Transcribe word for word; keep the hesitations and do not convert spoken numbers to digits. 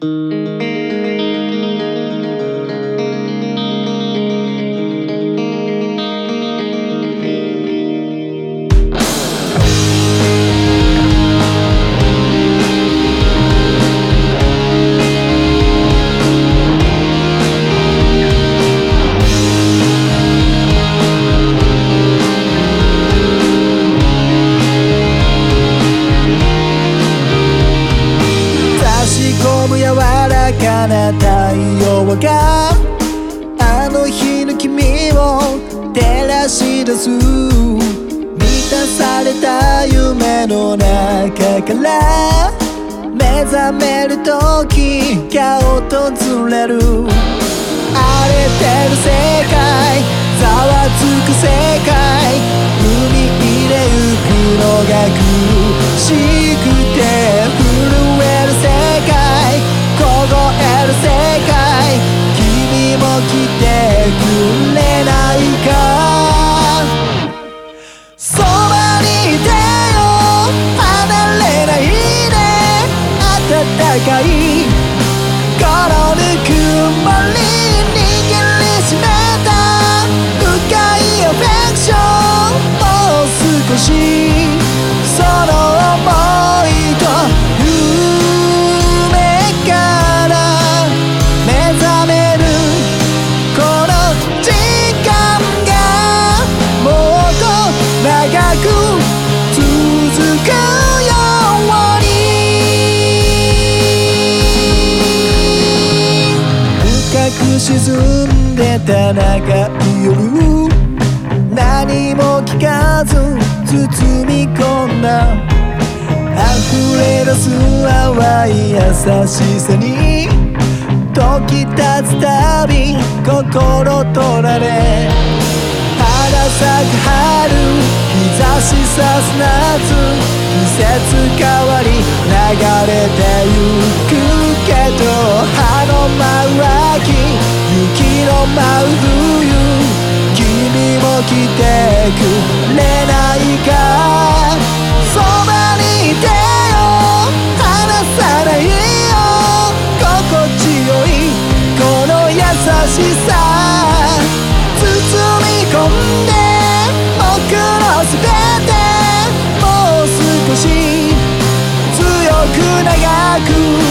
柔らかな太陽があの日の君を照らし出す。満たされた夢の中から目覚める時が訪れる。荒れてる世界、ざわつく世界、海入れゆくのが苦しくて震える世界、凍える世界、君も来てくれないか。そばにいてよ、離れないで、暖かいこのぬくもり握りしめた深いアフェクション、もう少しその想いと夢から目覚める。この時間がもっと長く続くように。深く沈んでた長い夜、何も聞かず包み込んだ。溢れ出す淡い優しさに時経つたび心取られ、花咲く春、日差し差す夏、季節変わり流れてゆくけど、葉の舞う秋、雪の舞う冬、君も来てくれないか。そばにいてよ、離さないよ、心地よいこの優しさ、包み込んで僕のすべて、もう少し強く長く